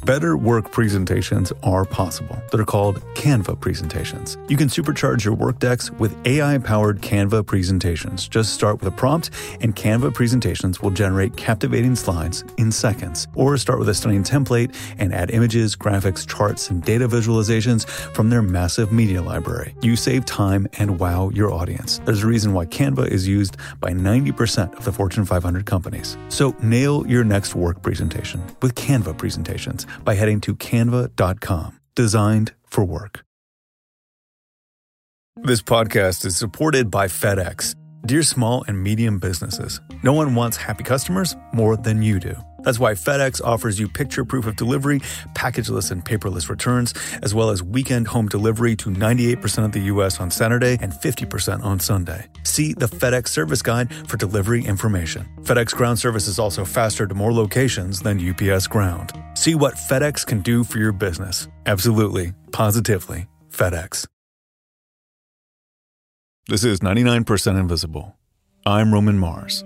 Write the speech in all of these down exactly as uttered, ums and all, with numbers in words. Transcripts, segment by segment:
Better work presentations are possible. They're called Canva presentations. You can supercharge your work decks with A I-powered Canva presentations. Just start with a prompt, and Canva presentations will generate captivating slides in seconds. Or start with a stunning template and add images, graphics, charts, and data visualizations from their massive media library. You save time and wow your audience. There's a reason why Canva is used by ninety percent of the Fortune five hundred companies. So nail your next work presentation with Canva presentations by heading to canva dot com. Designed for work. This podcast is supported by FedEx. Dear small and medium businesses, no one wants happy customers more than you do. That's why FedEx offers you picture proof of delivery, packageless and paperless returns, as well as weekend home delivery to ninety-eight percent of the U S on Saturday and fifty percent on Sunday. See the FedEx service guide for delivery information. FedEx Ground service is also faster to more locations than U P S Ground. See what FedEx can do for your business. Absolutely, positively, FedEx. This is ninety-nine percent Invisible. I'm Roman Mars.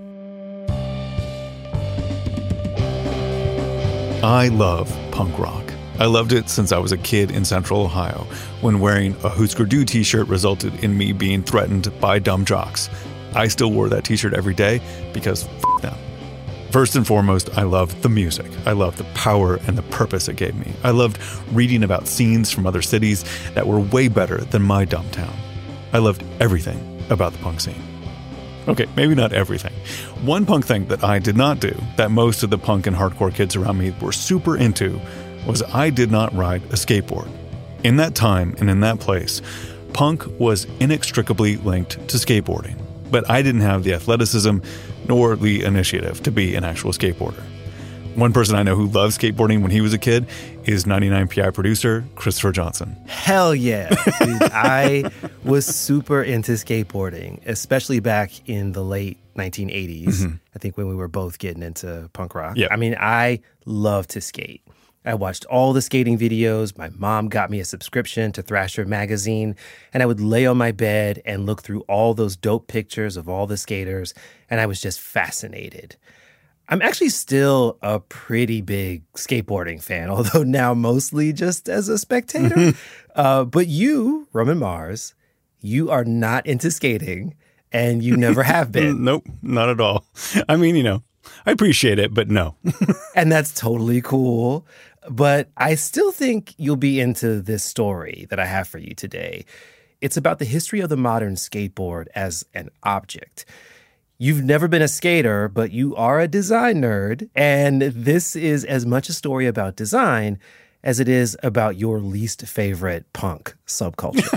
I love punk rock. I loved it since I was a kid in Central Ohio, when wearing a Husker Du t-shirt resulted in me being threatened by dumb jocks. I still wore that t-shirt every day because f*** them. First and foremost, I loved the music. I loved the power and the purpose it gave me. I loved reading about scenes from other cities that were way better than my dumb town. I loved everything about the punk scene. Okay, maybe not everything. One punk thing that I did not do, that most of the punk and hardcore kids around me were super into, was I did not ride a skateboard. In that time and in that place, punk was inextricably linked to skateboarding. But I didn't have the athleticism nor the initiative to be an actual skateboarder. One person I know who loved skateboarding when he was a kid is ninety-nine P I producer Christopher Johnson. Hell yeah. Dude, I was super into skateboarding, especially back in the late nineteen eighties. Mm-hmm. I think when we were both getting into punk rock. Yeah. I mean, I love to skate. I watched all the skating videos. My mom got me a subscription to Thrasher magazine, and I would lay on my bed and look through all those dope pictures of all the skaters, and I was just fascinated. I'm actually still a pretty big skateboarding fan, although now mostly just as a spectator. uh, but you, Roman Mars, you are not into skating, and you never have been. Nope, not at all. I mean, you know, I appreciate it, but no. And that's totally cool. But I still think you'll be into this story that I have for you today. It's about the history of the modern skateboard as an object. You've never been a skater, but you are a design nerd, and this is as much a story about design as it is about your least favorite punk subculture.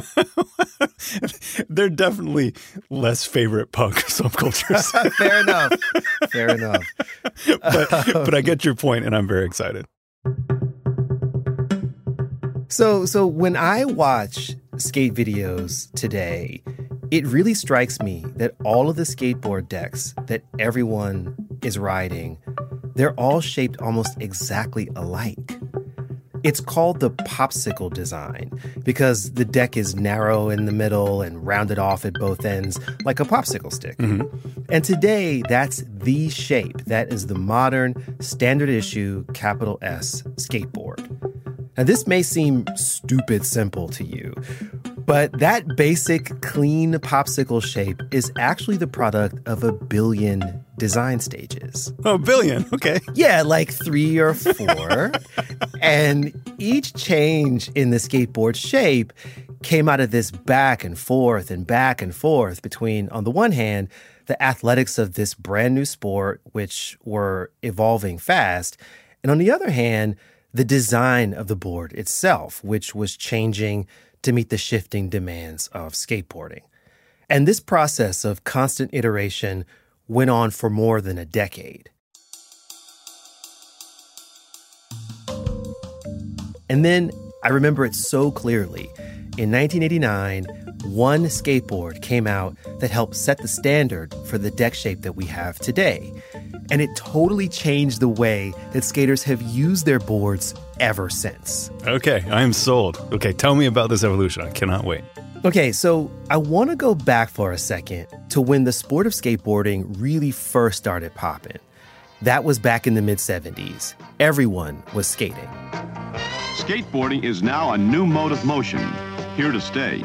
They're definitely less favorite punk subcultures. Fair enough. Fair enough. but, but I get your point, and I'm very excited. So, so when I watch skate videos today, it really strikes me that all of the skateboard decks that everyone is riding, they're all shaped almost exactly alike. It's called the popsicle design because the deck is narrow in the middle and rounded off at both ends like a popsicle stick. Mm-hmm. And today, that's the shape. That is the modern, standard issue, capital S skateboard. Now, this may seem stupid simple to you, but that basic, clean popsicle shape is actually the product of a billion design stages. Oh, a billion. Okay. Yeah, like three or four. And each change in the skateboard shape came out of this back and forth and back and forth between, on the one hand, the athletics of this brand new sport, which were evolving fast, and on the other hand, the design of the board itself, which was changing to meet the shifting demands of skateboarding. And this process of constant iteration went on for more than a decade. And then I remember it so clearly. In nineteen eighty-nine, one skateboard came out that helped set the standard for the deck shape that we have today. And it totally changed the way that skaters have used their boards ever since. Okay, I am sold. Okay, tell me about this evolution. I cannot wait. Okay, so I want to go back for a second to when the sport of skateboarding really first started popping. That was back in the mid-seventies. Everyone was skating. Skateboarding is now a new mode of motion, here to stay.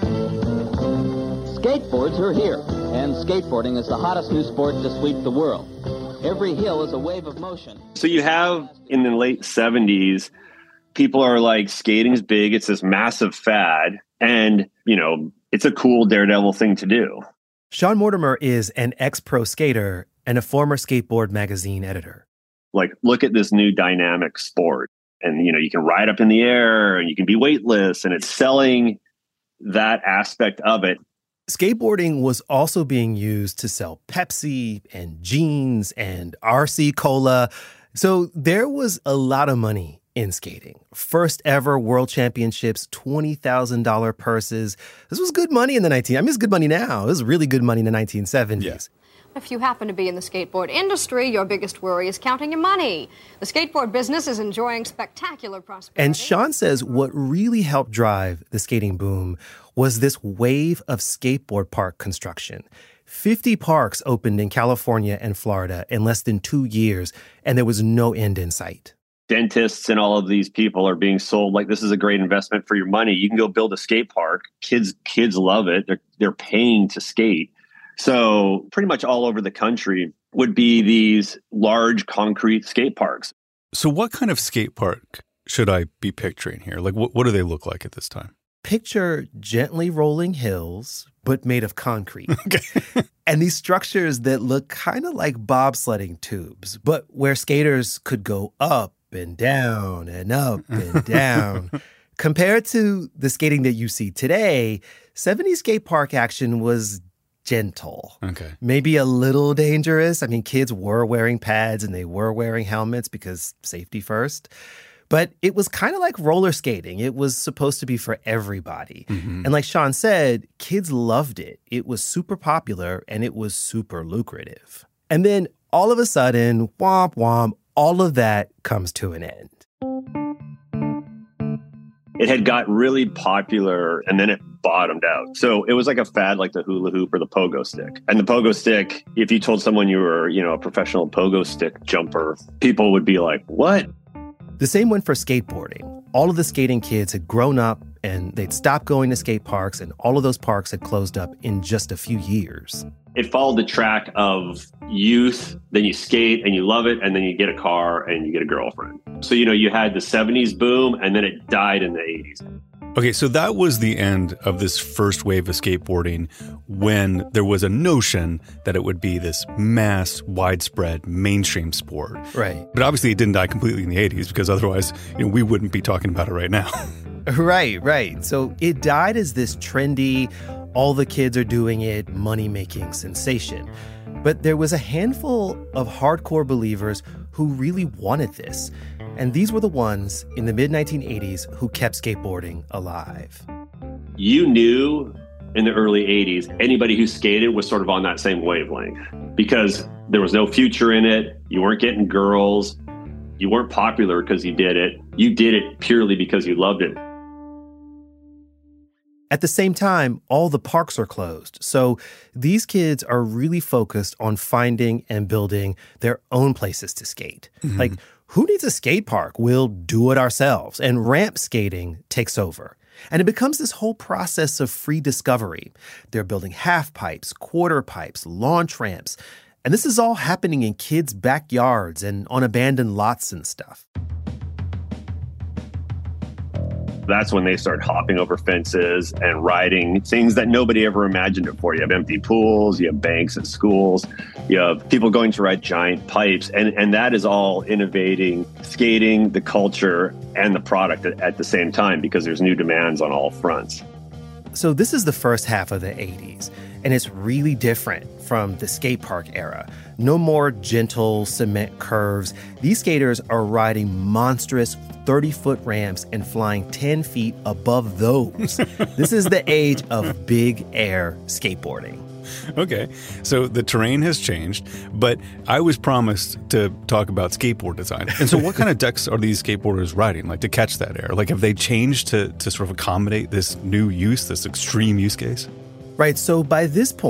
Skateboards are here, and skateboarding is the hottest new sport to sweep the world. Every hill is a wave of motion. So you have, in the late seventies, people are like, skating's big, it's this massive fad, and, you know, it's a cool daredevil thing to do. Sean Mortimer is an ex-pro skater and a former Skateboard magazine editor. Like, look at this new dynamic sport. And, you know, you can ride up in the air and you can be weightless, and it's selling that aspect of it. Skateboarding was also being used to sell Pepsi and jeans and R C Cola. So there was a lot of money in skating. First ever world championships, twenty thousand dollars purses. This was good money in the nineteen. I mean, it's good money now. It was really good money in the nineteen seventies. Yeah. If you happen to be in the skateboard industry, your biggest worry is counting your money. The skateboard business is enjoying spectacular prosperity. And Sean says what really helped drive the skating boom was this wave of skateboard park construction. fifty parks opened in California and Florida in less than two years, and there was no end in sight. Dentists and all of these people are being sold like, this is a great investment for your money. You can go build a skate park. Kids kids love it. They're, they're paying to skate. So pretty much all over the country would be these large concrete skate parks. So what kind of skate park should I be picturing here? Like, what, what do they look like at this time? Picture gently rolling hills, but made of concrete. Okay. And these structures that look kind of like bobsledding tubes, but where skaters could go up and down and up and down. Compared to the skating that you see today, seventies skate park action was gentle. Okay. Maybe a little dangerous. I mean, kids were wearing pads and they were wearing helmets because safety first. But it was kind of like roller skating. It was supposed to be for everybody. Mm-hmm. And like Sean said, kids loved it. It was super popular and it was super lucrative. And then all of a sudden, womp womp, all of that comes to an end. It had got really popular and then it bottomed out. So it was like a fad like the hula hoop or the pogo stick. And the pogo stick, if you told someone you were, you know, a professional pogo stick jumper, people would be like, what? The same went for skateboarding. All of the skating kids had grown up and they'd stopped going to skate parks, and all of those parks had closed up in just a few years. It followed the track of youth, then you skate and you love it, and then you get a car and you get a girlfriend. So, you know, you had the seventies boom and then it died in the eighties. Okay, so that was the end of this first wave of skateboarding when there was a notion that it would be this mass, widespread, mainstream sport. Right. But obviously it didn't die completely in the eighties because otherwise, you know, we wouldn't be talking about it right now. Right, right. So it died as this trendy, all the kids are doing it, money-making sensation. But there was a handful of hardcore believers who really wanted this. And these were the ones in the mid nineteen eighties who kept skateboarding alive. You knew in the early eighties, anybody who skated was sort of on that same wavelength because there was no future in it. You weren't getting girls. You weren't popular because you did it. You did it purely because you loved it. At the same time, all the parks are closed. So these kids are really focused on finding and building their own places to skate. Mm-hmm. Like, who needs a skate park? We'll do it ourselves. And ramp skating takes over. And it becomes this whole process of free discovery. They're building half pipes, quarter pipes, launch ramps. And this is all happening in kids' backyards and on abandoned lots and stuff. That's when they start hopping over fences and riding things that nobody ever imagined it for. You have empty pools, you have banks at schools, you have people going to ride giant pipes. And, and that is all innovating, skating, the culture, and the product at, at the same time because there's new demands on all fronts. So this is the first half of the eighties, and it's really different from the skate park era. No more gentle cement curves. These skaters are riding monstrous thirty-foot ramps and flying ten feet above those. This is the age of big air skateboarding. Okay, so the terrain has changed, but I was promised to talk about skateboard design. And so what kind of decks are these skateboarders riding, like to catch that air? Like, have they changed to, to sort of accommodate this new use, this extreme use case? Right, so by this point,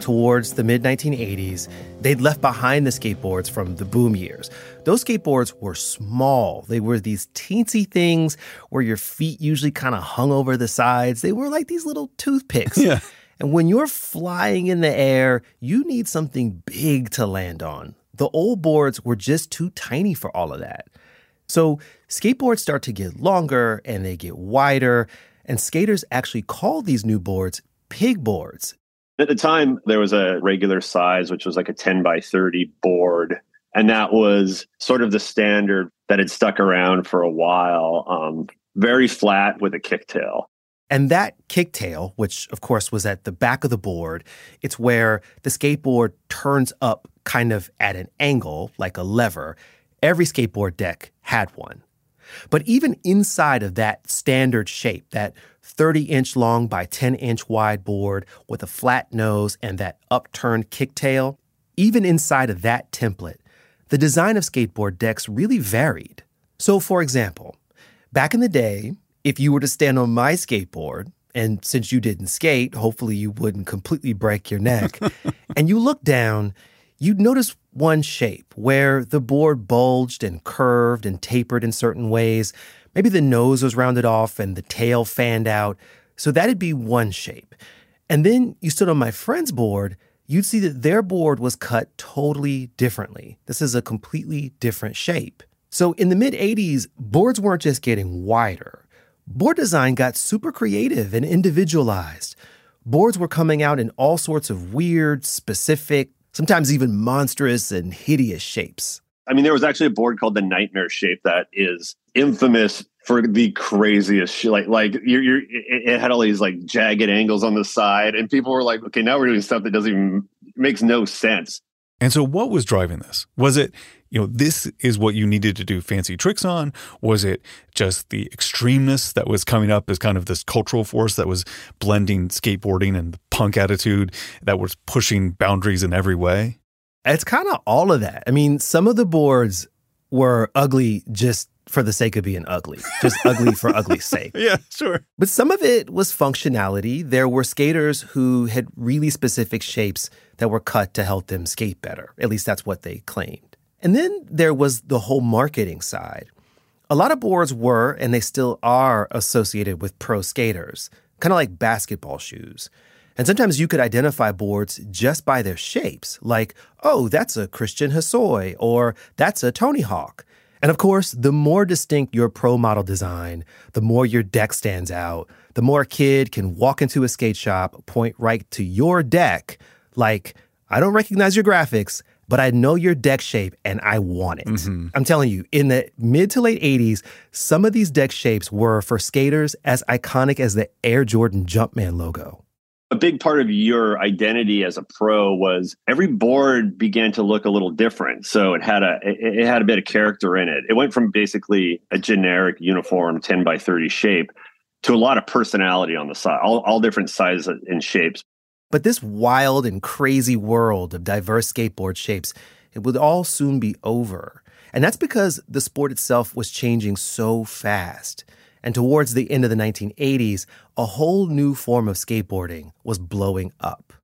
towards the mid nineteen eighties, they'd left behind the skateboards from the boom years. Those skateboards were small. They were these teensy things where your feet usually kind of hung over the sides. They were like these little toothpicks. Yeah. And when you're flying in the air, you need something big to land on. The old boards were just too tiny for all of that. So skateboards start to get longer and they get wider, and skaters actually call these new boards pig boards. At the time, there was a regular size, which was like a ten by thirty board. And that was sort of the standard that had stuck around for a while. Um, very flat with a kicktail. And that kicktail, which of course was at the back of the board, it's where the skateboard turns up kind of at an angle, like a lever. Every skateboard deck had one. But even inside of that standard shape, that thirty-inch long by ten-inch wide board with a flat nose and that upturned kicktail, even inside of that template, the design of skateboard decks really varied. So, for example, back in the day, if you were to stand on my skateboard, and since you didn't skate, hopefully you wouldn't completely break your neck, and you look down, you'd notice one shape where the board bulged and curved and tapered in certain ways. Maybe the nose was rounded off and the tail fanned out. So that'd be one shape. And then you stood on my friend's board, you'd see that their board was cut totally differently. This is a completely different shape. So in the mid-eighties, boards weren't just getting wider. Board design got super creative and individualized. Boards were coming out in all sorts of weird, specific, sometimes even monstrous and hideous shapes. I mean, there was actually a board called the Nightmare Shape that is infamous for the craziest shit. Like, like you're, you're, it had all these like jagged angles on the side, and people were like, "Okay, now we're doing stuff that doesn't even makes no sense." And so, what was driving this? Was it, you know, this is what you needed to do fancy tricks on? Was it just the extremeness that was coming up as kind of this cultural force that was blending skateboarding and the punk attitude that was pushing boundaries in every way? It's kind of all of that. I mean, some of the boards were ugly just for the sake of being ugly, just ugly for ugly's sake. Yeah, sure. But some of it was functionality. There were skaters who had really specific shapes that were cut to help them skate better. At least that's what they claimed. And then there was the whole marketing side. A lot of boards were, and they still are, associated with pro skaters, kind of like basketball shoes. And sometimes you could identify boards just by their shapes, like, oh, that's a Christian Hosoi, or that's a Tony Hawk. And of course, the more distinct your pro model design, the more your deck stands out, the more a kid can walk into a skate shop, point right to your deck, like, I don't recognize your graphics, but I know your deck shape and I want it. Mm-hmm. I'm telling you, in the mid to late eighties, some of these deck shapes were, for skaters, as iconic as the Air Jordan Jumpman logo. A big part of your identity as a pro was every board began to look a little different. So it had a it, it had a bit of character in it. It went from basically a generic uniform ten by thirty shape to a lot of personality on the side, all, all different sizes and shapes. But this wild and crazy world of diverse skateboard shapes, it would all soon be over. And that's because the sport itself was changing so fast. And towards the end of the nineteen eighties, a whole new form of skateboarding was blowing up.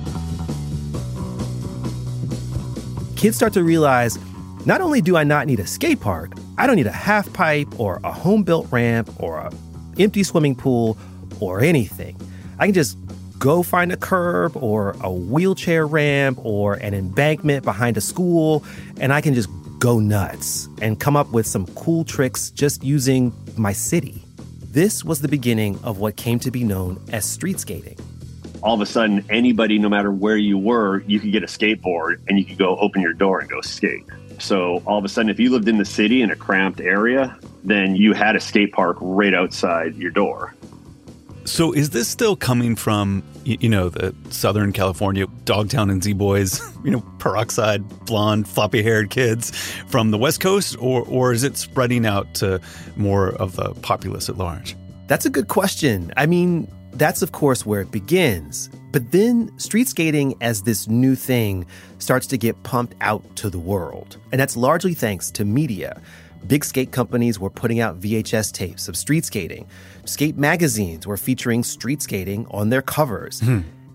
Kids start to realize, not only do I not need a skate park, I don't need a half pipe or a home-built ramp or an empty swimming pool or anything. I can just go find a curb or a wheelchair ramp or an embankment behind a school, and I can just go nuts and come up with some cool tricks just using my city. This was the beginning of what came to be known as street skating. All of a sudden, anybody, no matter where you were, you could get a skateboard and you could go open your door and go skate. So all of a sudden, if you lived in the city in a cramped area, then you had a skate park right outside your door. So is this still coming from, you know, the Southern California Dogtown and Z-Boys, you know, peroxide, blonde, floppy-haired kids from the West Coast, or or is it spreading out to more of the populace at large? That's a good question. I mean, that's, of course, where it begins. But then street skating as this new thing starts to get pumped out to the world. And that's largely thanks to media. Big skate companies were putting out V H S tapes of street skating. Skate magazines were featuring street skating on their covers. Mm.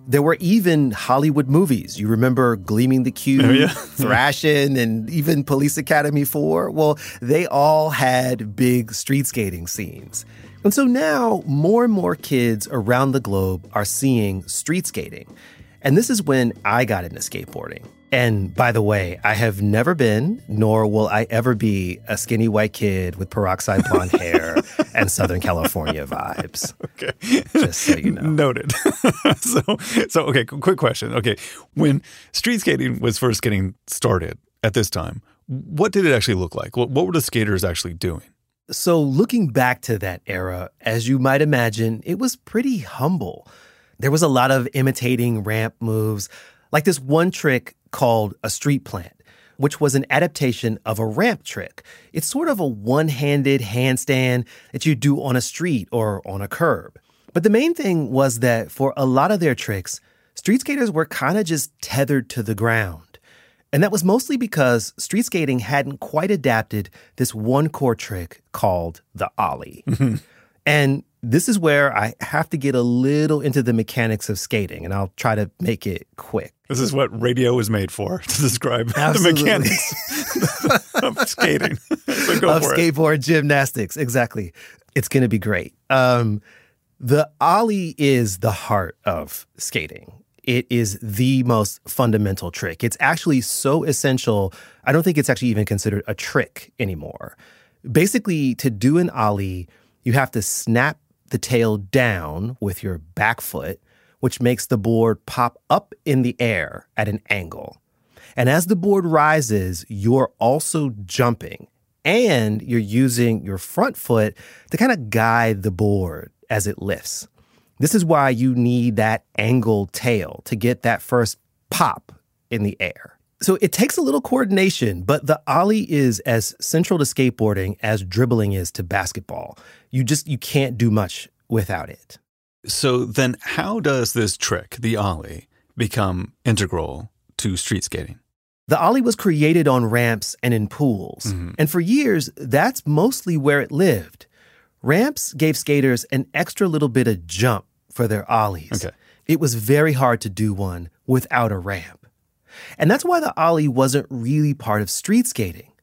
There were even Hollywood movies. You remember Gleaming the Cube, oh, yeah. Thrashin', and even Police Academy four? Well, they all had big street skating scenes. And so now more and more kids around the globe are seeing street skating. And this is when I got into skateboarding. And by the way, I have never been, nor will I ever be, a skinny white kid with peroxide blonde hair and Southern California vibes. Okay. Just so you know. Noted. so, so, okay, quick question. Okay, when street skating was first getting started at this time, what did it actually look like? What, what were the skaters actually doing? So looking back to that era, as you might imagine, it was pretty humble. There was a lot of imitating ramp moves, like this one trick called a street plant, which was an adaptation of a ramp trick. It's sort of a one-handed handstand that you do on a street or on a curb. But the main thing was that for a lot of their tricks, street skaters were kind of just tethered to the ground. And that was mostly because street skating hadn't quite adapted this one core trick called the ollie. Mm-hmm. And this is where I have to get a little into the mechanics of skating, and I'll try to make it quick. This is what radio is made for, to describe Absolutely. the mechanics of skating. So go of for skateboard it. gymnastics, exactly. It's going to be great. Um, the ollie is the heart of skating. It is the most fundamental trick. It's actually so essential, I don't think it's actually even considered a trick anymore. Basically, to do an ollie, you have to snap the tail down with your back foot, which makes the board pop up in the air at an angle. And as the board rises, you're also jumping, and you're using your front foot to kind of guide the board as it lifts. This is why you need that angled tail to get that first pop in the air. So it takes a little coordination, but the ollie is as central to skateboarding as dribbling is to basketball. You just, you can't do much without it. So then how does this trick, the ollie, become integral to street skating? The ollie was created on ramps and in pools. Mm-hmm. And for years, that's mostly where it lived. Ramps gave skaters an extra little bit of jump for their ollies. Okay. It was very hard to do one without a ramp. And that's why the ollie wasn't really part of street skating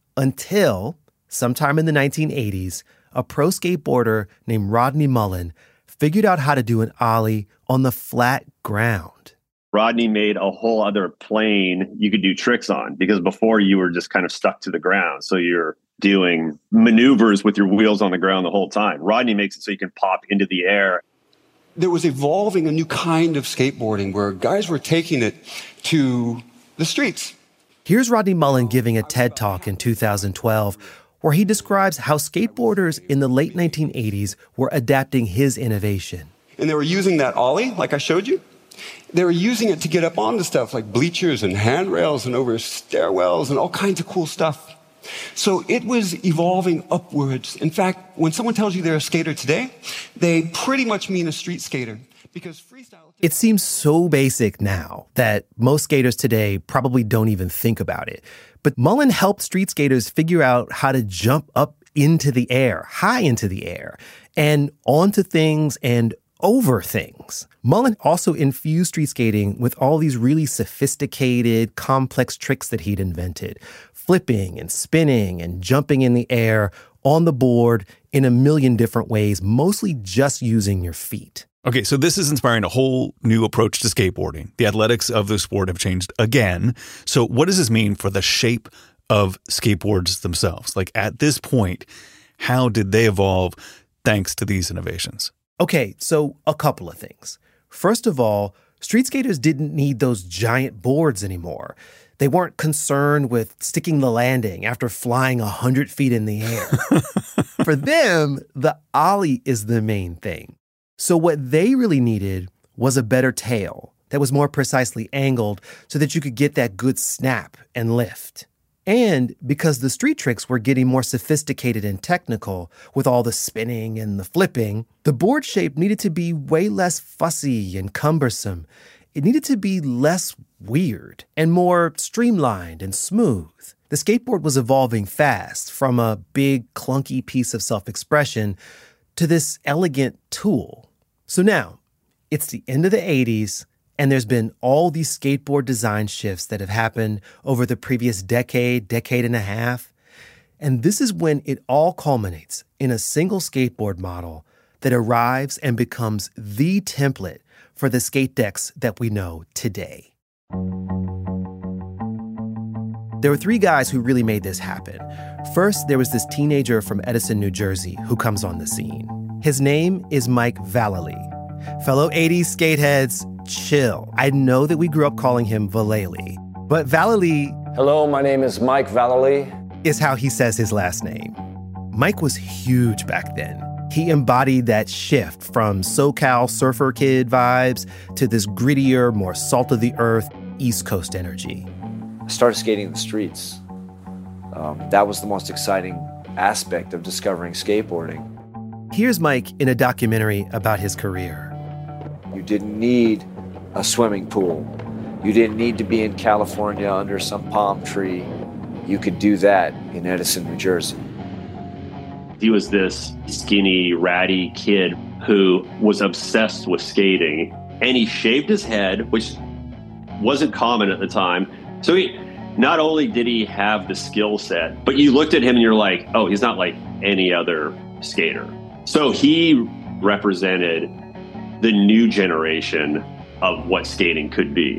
until sometime in the nineteen eighties, a pro skateboarder named Rodney Mullen figured out how to do an ollie on the flat ground. Rodney made a whole other plane you could do tricks on, because before you were just kind of stuck to the ground. So you're doing maneuvers with your wheels on the ground the whole time. Rodney makes it so you can pop into the air. There was evolving a new kind of skateboarding where guys were taking it to the streets. Here's Rodney Mullen giving a TED Talk in two thousand twelve, where he describes how skateboarders in the late nineteen eighties were adapting his innovation. And they were using that ollie, like I showed you. They were using it to get up onto stuff like bleachers and handrails and over stairwells and all kinds of cool stuff. So it was evolving upwards. In fact, when someone tells you they're a skater today, they pretty much mean a street skater, because freestyle... It seems so basic now that most skaters today probably don't even think about it. But Mullen helped street skaters figure out how to jump up into the air, high into the air, and onto things and over things. Mullen also infused street skating with all these really sophisticated, complex tricks that he'd invented. Flipping and spinning and jumping in the air on the board in a million different ways, mostly just using your feet. Okay, so this is inspiring a whole new approach to skateboarding. The athletics of the sport have changed again. So what does this mean for the shape of skateboards themselves? Like at this point, how did they evolve thanks to these innovations? Okay, so a couple of things. First of all, street skaters didn't need those giant boards anymore. They weren't concerned with sticking the landing after flying one hundred feet in the air. For them, the ollie is the main thing. So what they really needed was a better tail that was more precisely angled so that you could get that good snap and lift. And because the street tricks were getting more sophisticated and technical with all the spinning and the flipping, the board shape needed to be way less fussy and cumbersome. It needed to be less weird and more streamlined and smooth. The skateboard was evolving fast from a big, clunky piece of self-expression to this elegant tool. So now, it's the end of the eighties, And there's been all these skateboard design shifts that have happened over the previous decade, decade and a half. And this is when it all culminates in a single skateboard model that arrives and becomes the template for the skate decks that we know today. There were three guys who really made this happen. First, there was this teenager from Edison, New Jersey, who comes on the scene. His name is Mike Vallely. Fellow eighties skateheads, chill. I know that we grew up calling him Vallely, but Vallely... Hello, my name is Mike Vallely. ...is how he says his last name. Mike was huge back then. He embodied that shift from SoCal surfer kid vibes to this grittier, more salt-of-the-earth East Coast energy. I started skating in the streets. Um, that was the most exciting aspect of discovering skateboarding. Here's Mike in a documentary about his career. You didn't need a swimming pool. You didn't need to be in California under some palm tree. You could do that in Edison, New Jersey. He was this skinny, ratty kid who was obsessed with skating, and he shaved his head, which wasn't common at the time. So he, not only did he have the skill set, but you looked at him and you're like, oh, he's not like any other skater. So he represented the new generation of what skating could be.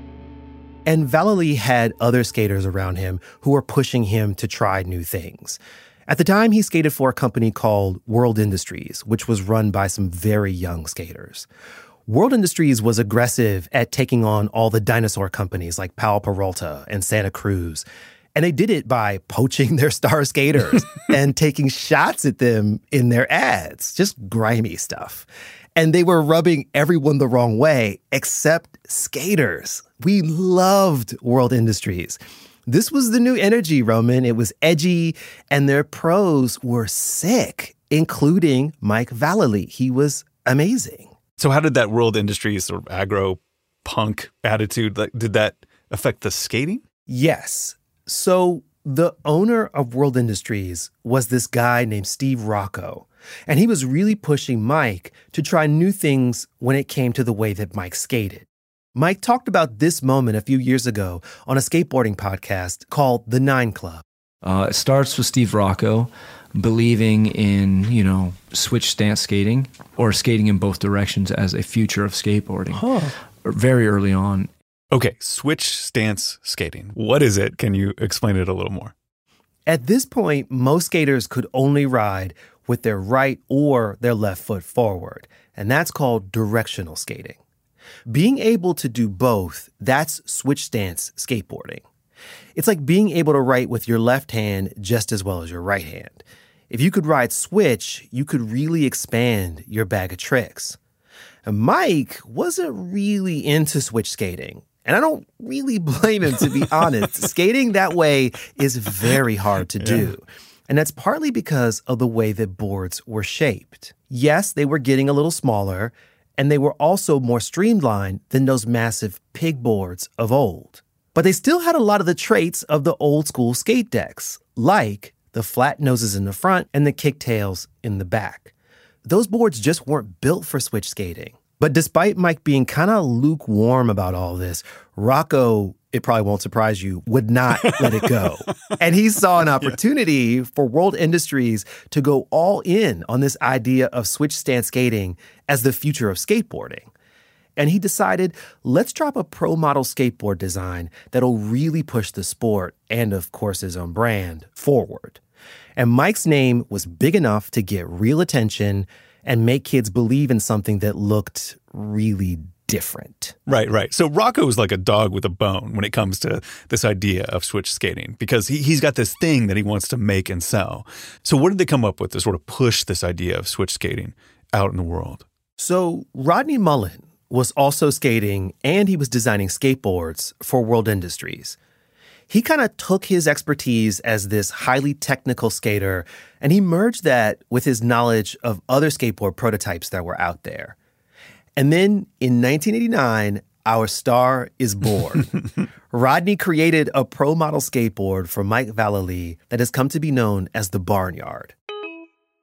And Vallely had other skaters around him who were pushing him to try new things. At the time, he skated for a company called World Industries, which was run by some very young skaters. World Industries was aggressive at taking on all the dinosaur companies like Powell Peralta and Santa Cruz. And they did it by poaching their star skaters and taking shots at them in their ads, just grimy stuff. And they were rubbing everyone the wrong way, except skaters. We loved World Industries. This was the new energy, Roman. It was edgy, and their pros were sick, including Mike Vallely. He was amazing. So how did that World Industries sort of aggro punk attitude, like, did that affect the skating? Yes. So the owner of World Industries was this guy named Steve Rocco, and he was really pushing Mike to try new things when it came to the way that Mike skated. Mike talked about this moment a few years ago on a skateboarding podcast called The Nine Club. Uh, it starts with Steve Rocco believing in, you know, switch stance skating or skating in both directions as a future of skateboarding huh. very early on. Okay, switch stance skating. What is it? Can you explain it a little more? At this point, most skaters could only ride with their right or their left foot forward, and that's called directional skating. Being able to do both, that's switch stance skateboarding. It's like being able to write with your left hand just as well as your right hand. If you could ride switch, you could really expand your bag of tricks. And Mike wasn't really into switch skating. And I don't really blame him, to be honest. Skating that way is very hard to do. Yeah. And that's partly because of the way that boards were shaped. Yes, they were getting a little smaller, and they were also more streamlined than those massive pig boards of old. But they still had a lot of the traits of the old school skate decks, like the flat noses in the front and the kicktails in the back. Those boards just weren't built for switch skating. But despite Mike being kind of lukewarm about all this, Rocco, it probably won't surprise you, would not let it go. And he saw an opportunity yeah. for World Industries to go all in on this idea of switch stance skating as the future of skateboarding. And he decided, let's drop a pro model skateboard design that'll really push the sport and, of course, his own brand forward. And Mike's name was big enough to get real attention and make kids believe in something that looked really different. Right, right. So Rocco is like a dog with a bone when it comes to this idea of switch skating because he, he's got this thing that he wants to make and sell. So what did they come up with to sort of push this idea of switch skating out in the world? So Rodney Mullen was also skating and he was designing skateboards for World Industries. He kind of took his expertise as this highly technical skater and he merged that with his knowledge of other skateboard prototypes that were out there. And then in nineteen eighty-nine, our star is born. Rodney created a pro model skateboard for Mike Vallely that has come to be known as the Barnyard.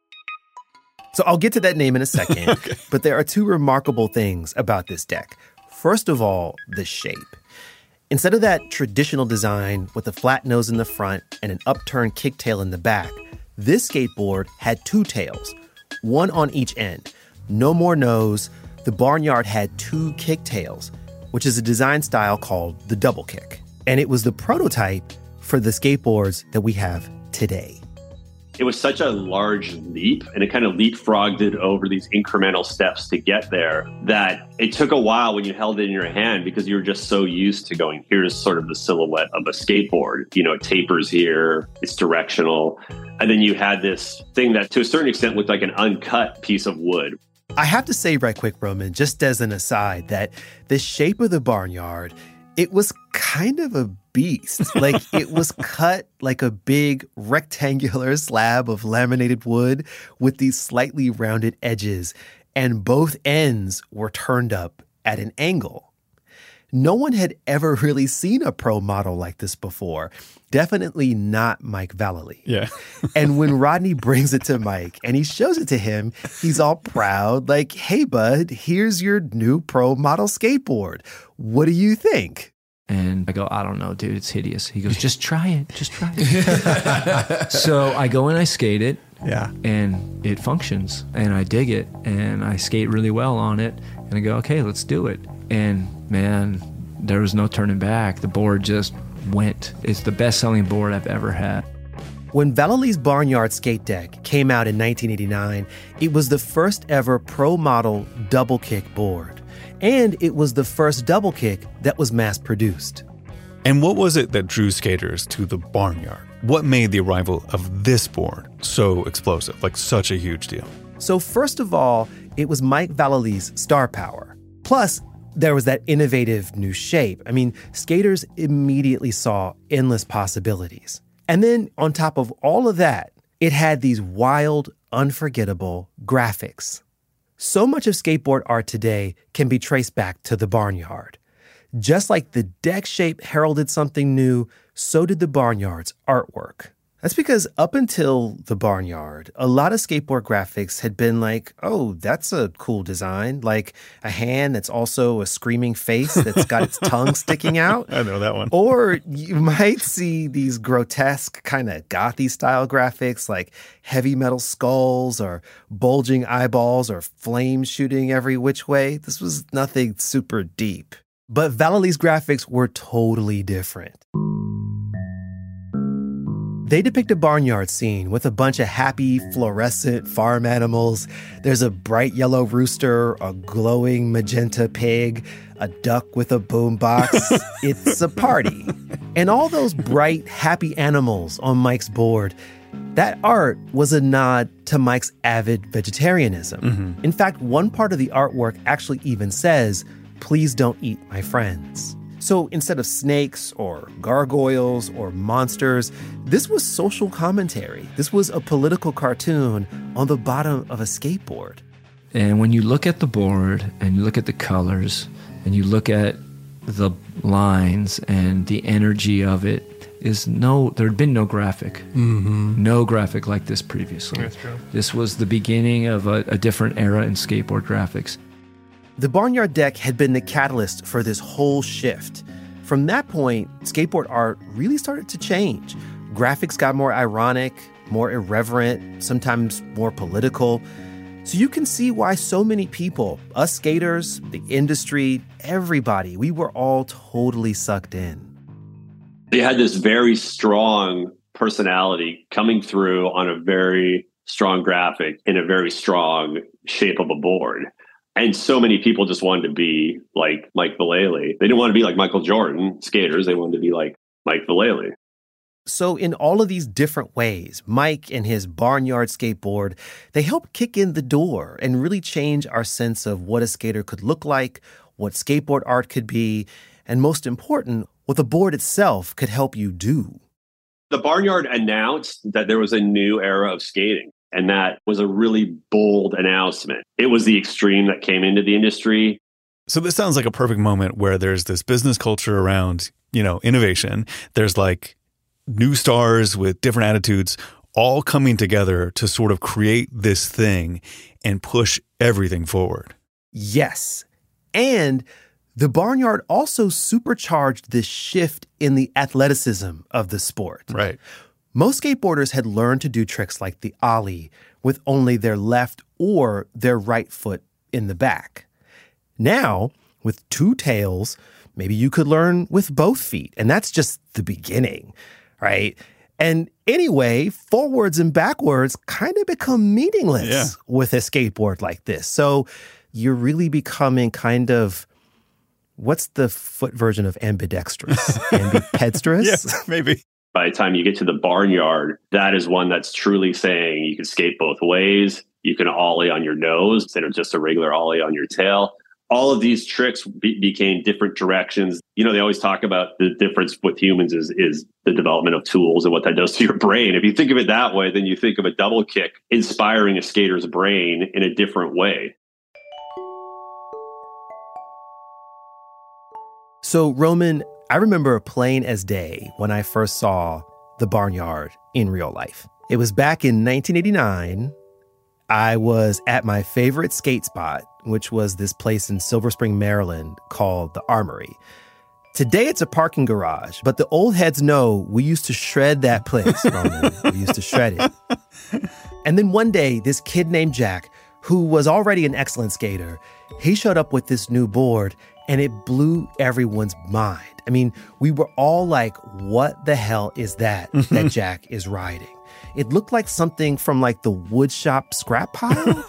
So I'll get to that name in a second, okay. But there are two remarkable things about this deck. First of all, the shape. Instead of that traditional design with a flat nose in the front and an upturned kicktail in the back, this skateboard had two tails, one on each end. No more nose. The Barnyard had two kicktails, which is a design style called the double kick. And it was the prototype for the skateboards that we have today. It was such a large leap, and it kind of leapfrogged it over these incremental steps to get there, that it took a while when you held it in your hand because you were just so used to going, here's sort of the silhouette of a skateboard. You know, it tapers here, it's directional. And then you had this thing that to a certain extent looked like an uncut piece of wood. I have to say right quick, Roman, just as an aside, that the shape of the Barnyard, it was kind of a beast. Like, it was cut like a big rectangular slab of laminated wood with these slightly rounded edges, and both ends were turned up at an angle. No one had ever really seen a pro model like this before. Definitely not Mike Vallely. Yeah. And when Rodney brings it to Mike and he shows it to him, he's all proud, like, hey, bud, here's your new pro model skateboard. What do you think? And I go, I don't know, dude, it's hideous. He goes, just try it, just try it. So I go and I skate it. Yeah. And it functions. And I dig it. And I skate really well on it. And I go, okay, let's do it. And man, there was no turning back. The board just went. It's the best-selling board I've ever had. When Vallely's Barnyard skate deck came out in nineteen eighty-nine, it was the first ever pro model double kick board. And it was the first double kick that was mass-produced. And what was it that drew skaters to the Barnyard? What made the arrival of this board so explosive, like such a huge deal? So first of all, it was Mike Vallely's star power. Plus, there was that innovative new shape. I mean, skaters immediately saw endless possibilities. And then on top of all of that, it had these wild, unforgettable graphics. So much of skateboard art today can be traced back to the Barnyard. Just like the deck shape heralded something new, so did the Barnyard's artwork. That's because up until the Barnyard, a lot of skateboard graphics had been like, oh, that's a cool design. Like a hand that's also a screaming face that's got its tongue sticking out. I know that one. Or you might see these grotesque kind of gothy style graphics like heavy metal skulls or bulging eyeballs or flames shooting every which way. This was nothing super deep. But Vallely's graphics were totally different. They depict a barnyard scene with a bunch of happy, fluorescent farm animals. There's a bright yellow rooster, a glowing magenta pig, a duck with a boombox. It's a party. And all those bright, happy animals on Mike's board, that art was a nod to Mike's avid vegetarianism. Mm-hmm. In fact, one part of the artwork actually even says, "Please don't eat my friends." So instead of snakes or gargoyles or monsters, this was social commentary. This was a political cartoon on the bottom of a skateboard. And when you look at the board and you look at the colors and you look at the lines and the energy of it, is no, there had been no graphic. Mm-hmm. No graphic like this previously. That's true. This was the beginning of a, a different era in skateboard graphics. The Barnyard deck had been the catalyst for this whole shift. From that point, skateboard art really started to change. Graphics got more ironic, more irreverent, sometimes more political. So you can see why so many people, us skaters, the industry, everybody, we were all totally sucked in. They had this very strong personality coming through on a very strong graphic in a very strong shape of a board. And so many people just wanted to be like Mike Vallely. They didn't want to be like Michael Jordan, skaters. They wanted to be like Mike Vallely. So in all of these different ways, Mike and his Barnyard skateboard, they helped kick in the door and really change our sense of what a skater could look like, what skateboard art could be, and most important, what the board itself could help you do. The Barnyard announced that there was a new era of skating. And that was a really bold announcement. It was the extreme that came into the industry. So this sounds like a perfect moment where there's this business culture around, you know, innovation. There's like new stars with different attitudes all coming together to sort of create this thing and push everything forward. Yes. And The Barnyard also supercharged this shift in the athleticism of the sport. Right. Most skateboarders had learned to do tricks like the ollie with only their left or their right foot in the back. Now, with two tails, maybe you could learn with both feet, and that's just the beginning, right? And anyway, forwards and backwards kind of become meaningless yeah. with a skateboard like this. So you're really becoming kind of, what's the foot version of ambidextrous? Ambidextrous? Yeah, maybe. By the time you get to the Barnyard, that is one that's truly saying you can skate both ways. You can ollie on your nose instead of just a regular ollie on your tail. All of these tricks be- became different directions. You know, they always talk about the difference with humans is, is the development of tools and what that does to your brain. If you think of it that way, then you think of a double kick inspiring a skater's brain in a different way. So, Roman, I remember plain as day when I first saw the Barnyard in real life. It was back in nineteen eighty-nine. I was at my favorite skate spot, which was this place in Silver Spring, Maryland called the Armory. Today it's a parking garage, but the old heads know we used to shred that place, Roman. We used to shred it. And then one day, this kid named Jack, who was already an excellent skater, he showed up with this new board and it blew everyone's mind. I mean, we were all like, what the hell is that that Jack is riding? It looked like something from like the woodshop scrap pile.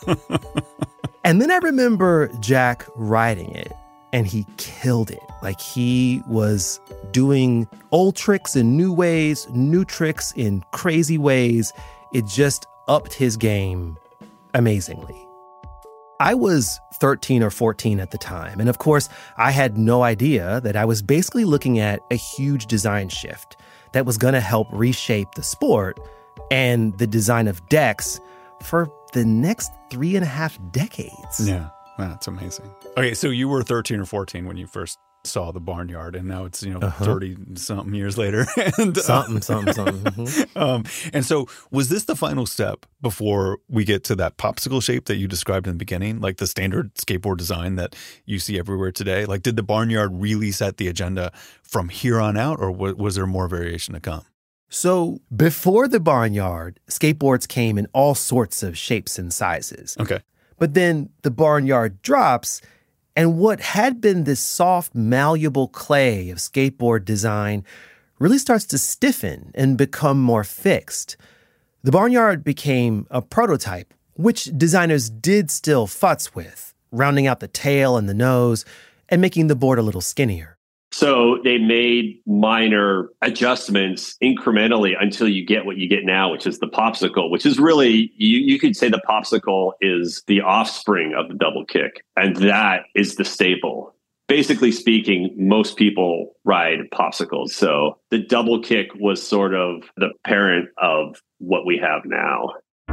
And then I remember Jack riding it and he killed it. Like he was doing old tricks in new ways, new tricks in crazy ways. It just upped his game amazingly. I was thirteen or fourteen at the time. And of course, I had no idea that I was basically looking at a huge design shift that was going to help reshape the sport and the design of decks for the next three and a half decades. Yeah, that's amazing. Okay, so you were thirteen or fourteen when you first saw the Barnyard, and now it's, you know, uh-huh. thirty-something years later. and, something, uh, something, something. Mm-hmm. um, and so was this the final step before we get to that popsicle shape that you described in the beginning, like the standard skateboard design that you see everywhere today? Like, did the Barnyard really set the agenda from here on out, or was, was there more variation to come? So before the Barnyard, skateboards came in all sorts of shapes and sizes. Okay. But then the Barnyard drops, and what had been this soft, malleable clay of skateboard design really starts to stiffen and become more fixed. The Barnyard became a prototype, which designers did still futz with, rounding out the tail and the nose and making the board a little skinnier. So they made minor adjustments incrementally until you get what you get now, which is the popsicle, which is really, you, you could say the popsicle is the offspring of the double kick. And that is the staple. Basically speaking, most people ride popsicles. So the double kick was sort of the parent of what we have now.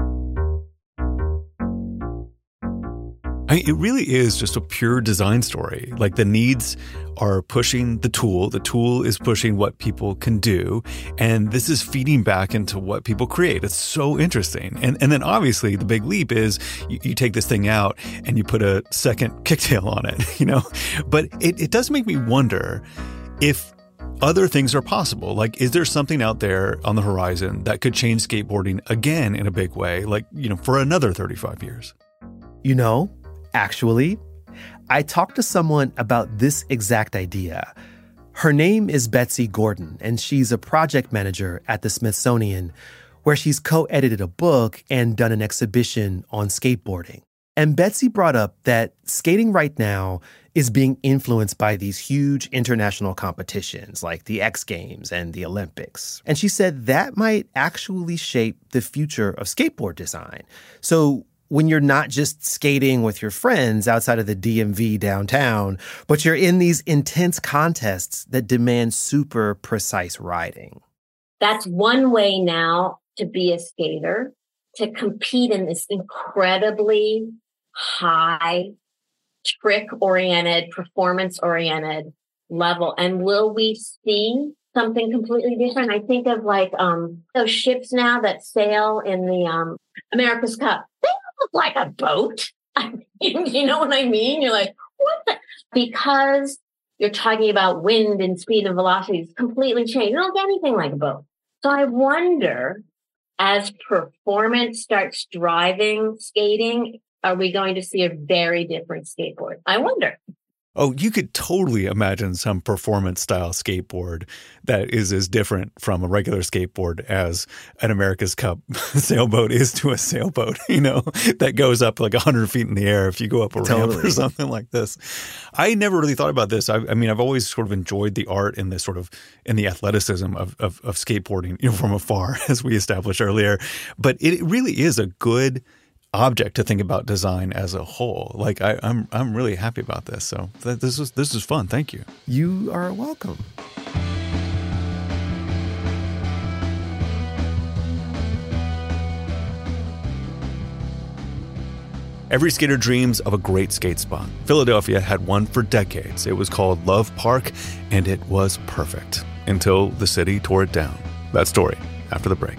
I mean, it really is just a pure design story. Like the needs are pushing the tool. The tool is pushing what people can do. And this is feeding back into what people create. It's so interesting. And and then obviously the big leap is you, you take this thing out and you put a second kicktail on it, you know? But it, it does make me wonder if other things are possible. Like, is there something out there on the horizon that could change skateboarding again in a big way? Like, you know, for another thirty-five years? You know, actually, I talked to someone about this exact idea. Her name is Betsy Gordon, and she's a project manager at the Smithsonian, where she's co-edited a book and done an exhibition on skateboarding. And Betsy brought up that skating right now is being influenced by these huge international competitions like the X Games and the Olympics. And she said that might actually shape the future of skateboard design. So when you're not just skating with your friends outside of the D M V downtown, but you're in these intense contests that demand super precise riding. That's one way now to be a skater, to compete in this incredibly high, trick-oriented, performance-oriented level. And will we see something completely different? I think of like um, those ships now that sail in the um, America's Cup. They look like a boat. I mean, you know what I mean? You're like, what the? Because you're talking about wind and speed and velocity, it's completely changed. It don't get anything like a boat. So I wonder, as performance starts driving skating, are we going to see a very different skateboard? I wonder. Oh, you could totally imagine some performance style skateboard that is as different from a regular skateboard as an America's Cup sailboat is to a sailboat, you know, that goes up like one hundred feet in the air if you go up a Totally. ramp or something like this. I never really thought about this. I, I mean, I've always sort of enjoyed the art and the sort of and the athleticism of, of, of skateboarding, you know, from afar, as we established earlier. But it really is a good object to think about design as a whole. Like I, I'm, I'm really happy about this. So th- this is this is fun. Thank you. You are welcome. Every skater dreams of a great skate spot. Philadelphia had one for decades. It was called Love Park, and it was perfect until the city tore it down. That story after the break.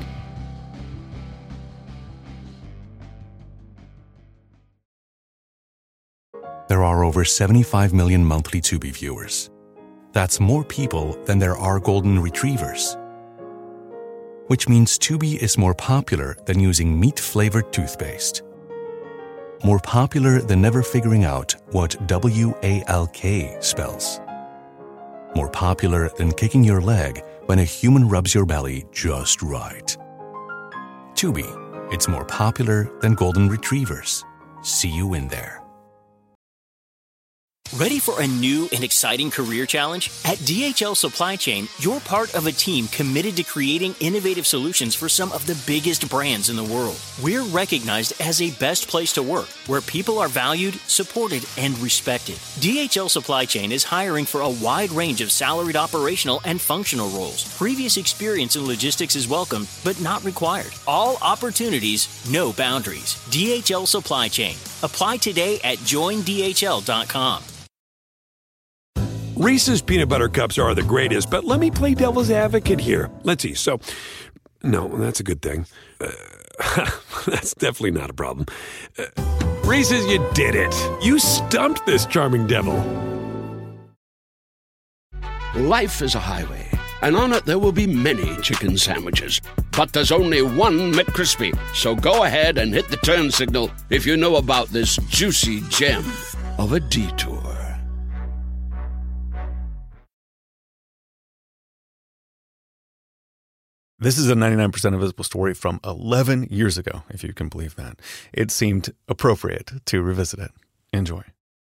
There are over seventy-five million monthly Tubi viewers. That's more people than there are golden retrievers. Which means Tubi is more popular than using meat-flavored toothpaste. More popular than never figuring out what W A L K spells. More popular than kicking your leg when a human rubs your belly just right. Tubi, it's more popular than golden retrievers. See you in there. Ready for a new and exciting career challenge? At D H L Supply Chain, you're part of a team committed to creating innovative solutions for some of the biggest brands in the world. We're recognized as a best place to work, where people are valued, supported, and respected. D H L Supply Chain is hiring for a wide range of salaried operational and functional roles. Previous experience in logistics is welcome, but not required. All opportunities, no boundaries. D H L Supply Chain. Apply today at join D H L dot com. Reese's Peanut Butter Cups are the greatest, but let me play devil's advocate here. Let's see. So, no, that's a good thing. Uh, that's definitely not a problem. Uh, Reese's, you did it. You stumped this charming devil. Life is a highway, and on it there will be many chicken sandwiches. But there's only one McCrispy. So go ahead and hit the turn signal if you know about this juicy gem of a detour. This is a ninety-nine percent Invisible story from eleven years ago, if you can believe that. It seemed appropriate to revisit it. Enjoy.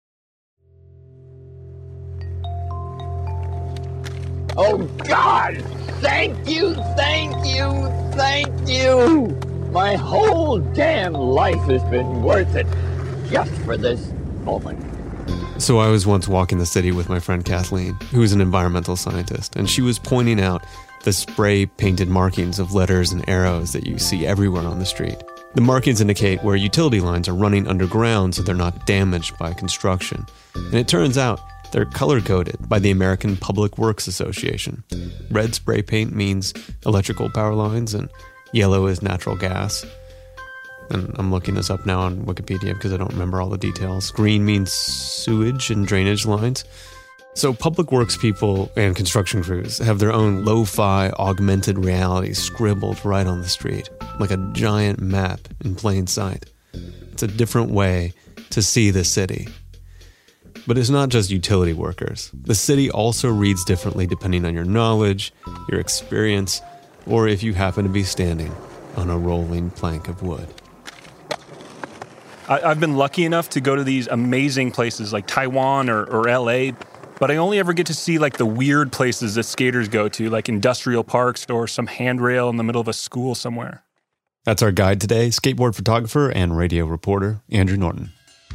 Oh, God! Thank you, thank you, thank you! My whole damn life has been worth it just for this moment. So I was once walking the city with my friend Kathleen, who is an environmental scientist, and she was pointing out the spray-painted markings of letters and arrows that you see everywhere on the street. The markings indicate where utility lines are running underground so they're not damaged by construction. And it turns out they're color-coded by the American Public Works Association. Red spray paint means electrical power lines, and yellow is natural gas. And I'm looking this up now on Wikipedia because I don't remember all the details. Green means sewage and drainage lines. So public works people and construction crews have their own lo-fi augmented reality scribbled right on the street, like a giant map in plain sight. It's a different way to see the city. But it's not just utility workers. The city also reads differently depending on your knowledge, your experience, or if you happen to be standing on a rolling plank of wood. I've been lucky enough to go to these amazing places like Taiwan or, or L A, but I only ever get to see like the weird places that skaters go to, like industrial parks or some handrail in the middle of a school somewhere. That's our guide today, skateboard photographer and radio reporter, Andrew Norton.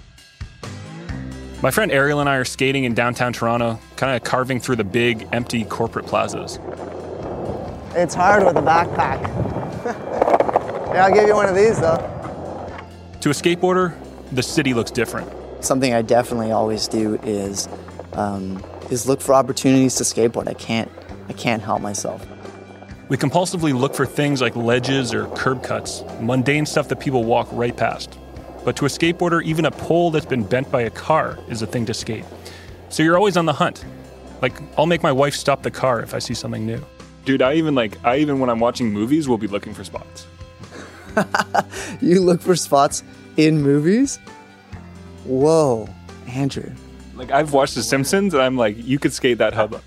My friend Ariel and I are skating in downtown Toronto, kind of carving through the big, empty corporate plazas. It's hard with a backpack. Yeah, I'll give you one of these, though. To a skateboarder, the city looks different. Something I definitely always do is um, is look for opportunities to skateboard. I can't, I can't help myself. We compulsively look for things like ledges or curb cuts, mundane stuff that people walk right past. But to a skateboarder, even a pole that's been bent by a car is a thing to skate. So you're always on the hunt. Like, I'll make my wife stop the car if I see something new. Dude, I even like, I even when I'm watching movies, will be looking for spots. You look for spots in movies? Whoa, Andrew. Like, I've watched The Simpsons, and I'm like, you could skate that hubba.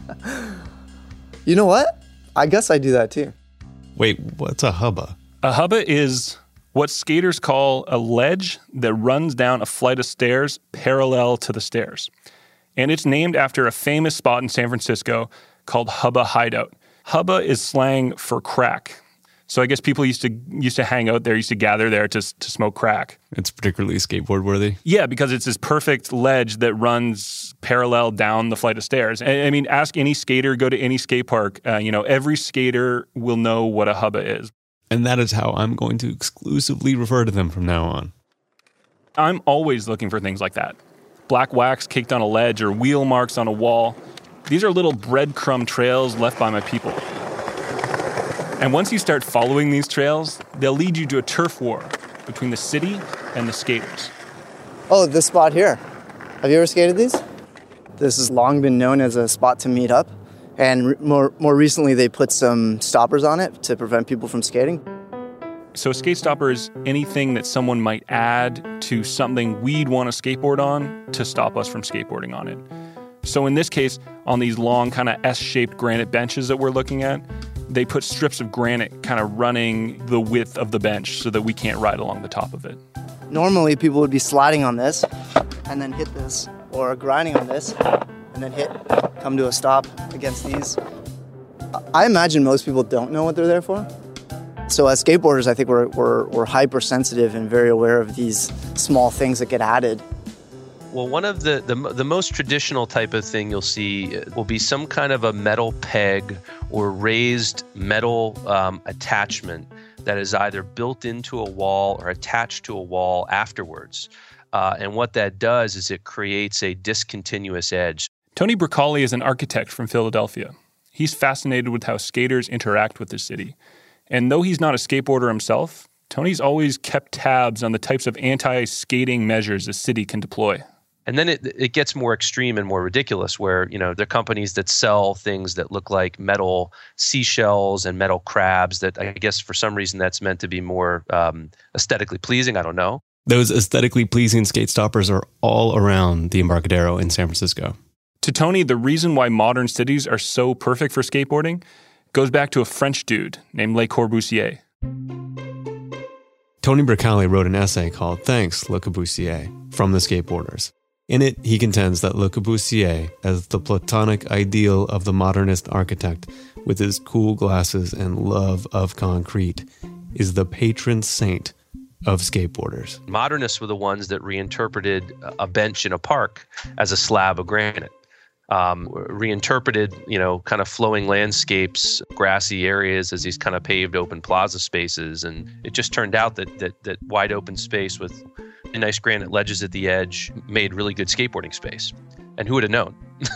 You know what? I guess I do that too. Wait, what's a hubba? A hubba is what skaters call a ledge that runs down a flight of stairs parallel to the stairs. And it's named after a famous spot in San Francisco called Hubba Hideout. Hubba is slang for crack. So I guess people used to used to hang out there, used to gather there to to smoke crack. It's particularly skateboard worthy? Yeah, because it's this perfect ledge that runs parallel down the flight of stairs. And, I mean, ask any skater, go to any skate park. Uh, you know, every skater will know what a hubba is. And that is how I'm going to exclusively refer to them from now on. I'm always looking for things like that. Black wax caked on a ledge or wheel marks on a wall. These are little breadcrumb trails left by my people. And once you start following these trails, they'll lead you to a turf war between the city and the skaters. Oh, this spot here. Have you ever skated these? This has long been known as a spot to meet up. And re- more more recently, they put some stoppers on it to prevent people from skating. So a skate stopper is anything that someone might add to something we'd want to skateboard on to stop us from skateboarding on it. So in this case, on these long kind of S-shaped granite benches that we're looking at, they put strips of granite kind of running the width of the bench so that we can't ride along the top of it. Normally, people would be sliding on this and then hit this, or grinding on this and then hit, come to a stop against these. I imagine most people don't know what they're there for. So as skateboarders, I think we're, we're, we're hypersensitive and very aware of these small things that get added. Well, one of the, the the most traditional type of thing you'll see will be some kind of a metal peg or raised metal um, attachment that is either built into a wall or attached to a wall afterwards. Uh, and what that does is it creates a discontinuous edge. Tony Bracali is an architect from Philadelphia. He's fascinated with how skaters interact with the city. And though he's not a skateboarder himself, Tony's always kept tabs on the types of anti-skating measures the city can deploy. And then it it gets more extreme and more ridiculous where, you know, there are companies that sell things that look like metal seashells and metal crabs that I guess for some reason that's meant to be more um, aesthetically pleasing. I don't know. Those aesthetically pleasing skate stoppers are all around the Embarcadero in San Francisco. To Tony, the reason why modern cities are so perfect for skateboarding goes back to a French dude named Le Corbusier. Tony Bracali wrote an essay called Thanks, Le Corbusier, from the skateboarders. In it, he contends that Le Corbusier, as the platonic ideal of the modernist architect, with his cool glasses and love of concrete, is the patron saint of skateboarders. Modernists were the ones that reinterpreted a bench in a park as a slab of granite. Um, reinterpreted, you know, kind of flowing landscapes, grassy areas as these kind of paved open plaza spaces. And it just turned out that that, that wide open space with nice granite ledges at the edge made really good skateboarding space. And who would have known?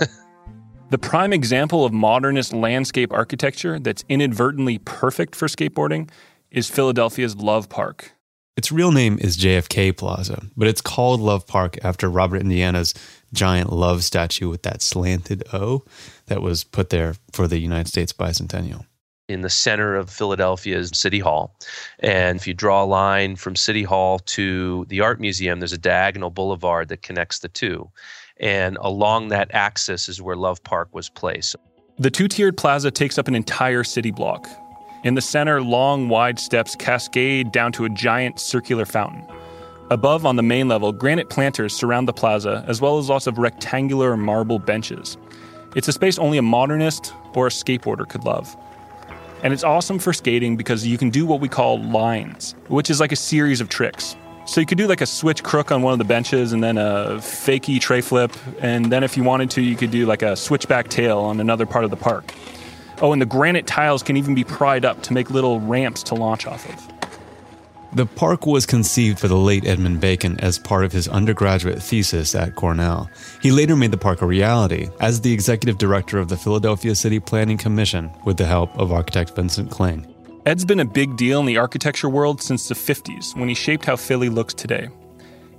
The prime example of modernist landscape architecture that's inadvertently perfect for skateboarding is Philadelphia's Love Park. Its real name is J F K Plaza, but it's called Love Park after Robert Indiana's giant love statue with that slanted O that was put there for the United States bicentennial. In the center of Philadelphia's City Hall. And if you draw a line from City Hall to the Art Museum, there's a diagonal boulevard that connects the two. And along that axis is where Love Park was placed. The two-tiered plaza takes up an entire city block. In the center, long, wide steps cascade down to a giant circular fountain. Above, on the main level, granite planters surround the plaza, as well as lots of rectangular marble benches. It's a space only a modernist or a skateboarder could love. And it's awesome for skating because you can do what we call lines, which is like a series of tricks. So you could do like a switch crook on one of the benches and then a fakie tray flip. And then if you wanted to, you could do like a switchback tail on another part of the park. Oh, and the granite tiles can even be pried up to make little ramps to launch off of. The park was conceived for the late Edmund Bacon as part of his undergraduate thesis at Cornell. He later made the park a reality as the executive director of the Philadelphia City Planning Commission with the help of architect Vincent Kling. Ed's been a big deal in the architecture world since the fifties when he shaped how Philly looks today.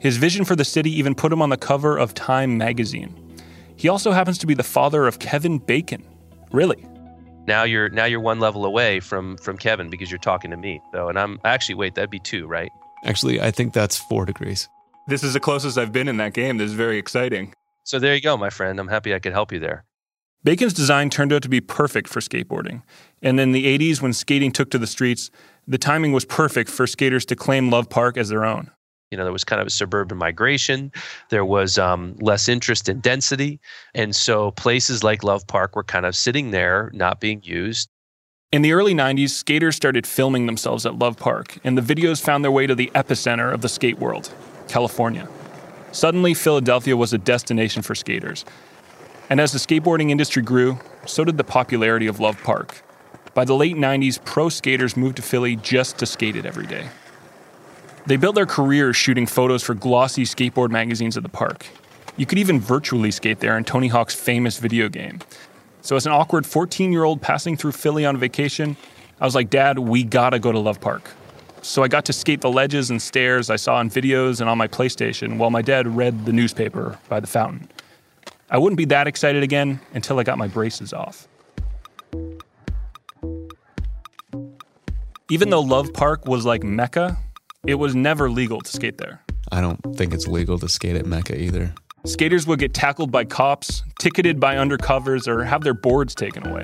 His vision for the city even put him on the cover of Time magazine. He also happens to be the father of Kevin Bacon. Really? Now you're now you're one level away from from Kevin because you're talking to me. So, and I'm actually wait, that'd be two, right? Actually, I think that's four degrees. This is the closest I've been in that game. This is very exciting. So there you go, my friend. I'm happy I could help you there. Bacon's design turned out to be perfect for skateboarding. And in the eighties, when skating took to the streets, the timing was perfect for skaters to claim Love Park as their own. You know, there was kind of a suburban migration. There was um, less interest in density. And so places like Love Park were kind of sitting there, not being used. In the early nineties, skaters started filming themselves at Love Park, and the videos found their way to the epicenter of the skate world, California. Suddenly, Philadelphia was a destination for skaters. And as the skateboarding industry grew, so did the popularity of Love Park. By the late nineties, pro skaters moved to Philly just to skate it every day. They built their careers shooting photos for glossy skateboard magazines at the park. You could even virtually skate there in Tony Hawk's famous video game. So as an awkward fourteen-year-old passing through Philly on vacation, I was like, Dad, we gotta go to Love Park. So I got to skate the ledges and stairs I saw in videos and on my PlayStation while my dad read the newspaper by the fountain. I wouldn't be that excited again until I got my braces off. Even though Love Park was like Mecca, it was never legal to skate there. I don't think it's legal to skate at Mecca either. Skaters would get tackled by cops, ticketed by undercovers, or have their boards taken away.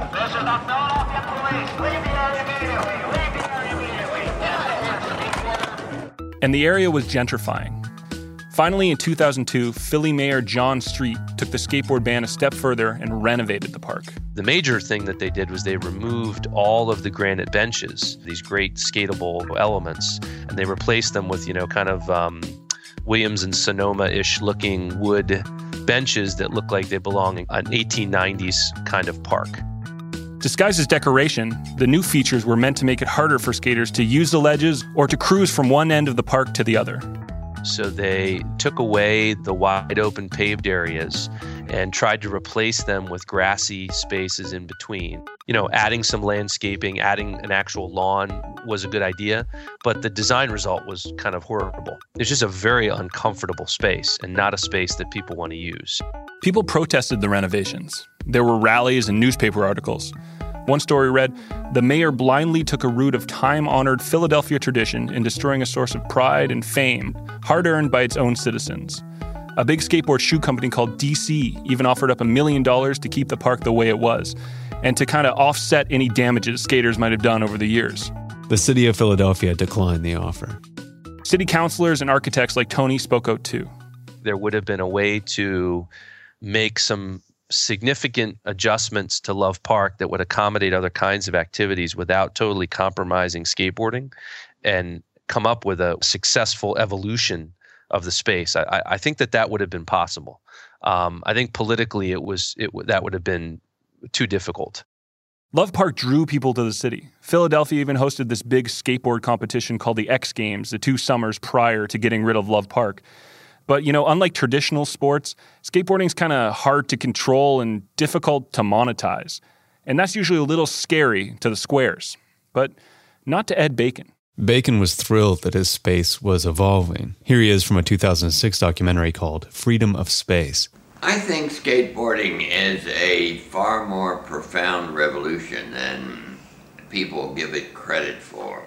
And the area was gentrifying. Finally, in two thousand two, Philly Mayor John Street took the skateboard ban a step further and renovated the park. The major thing that they did was they removed all of the granite benches, these great skatable elements, and they replaced them with, you know, kind of um, Williams and Sonoma-ish looking wood benches that look like they belong in an eighteen nineties kind of park. Disguised as decoration, the new features were meant to make it harder for skaters to use the ledges or to cruise from one end of the park to the other. So they took away the wide open paved areas and tried to replace them with grassy spaces in between. You know, adding some landscaping, adding an actual lawn was a good idea, but the design result was kind of horrible. It's just a very uncomfortable space and not a space that people want to use. People protested the renovations. There were rallies and newspaper articles. One story read, "The mayor blindly took a route of time-honored Philadelphia tradition in destroying a source of pride and fame, hard-earned by its own citizens." A big skateboard shoe company called D C even offered up a million dollars to keep the park the way it was, and to kind of offset any damages skaters might have done over the years. The city of Philadelphia declined the offer. City councilors and architects like Tony spoke out too. There would have been a way to make some significant adjustments to Love Park that would accommodate other kinds of activities without totally compromising skateboarding and come up with a successful evolution of the space. I, I think that that would have been possible. Um, I think politically it was it that would have been too difficult. Love Park drew people to the city. Philadelphia even hosted this big skateboard competition called the X Games the two summers prior to getting rid of Love Park. But, you know, unlike traditional sports, skateboarding's kind of hard to control and difficult to monetize. And that's usually a little scary to the squares, but not to Ed Bacon. Bacon was thrilled that his space was evolving. Here he is from a two thousand six documentary called Freedom of Space. I think skateboarding is a far more profound revolution than people give it credit for.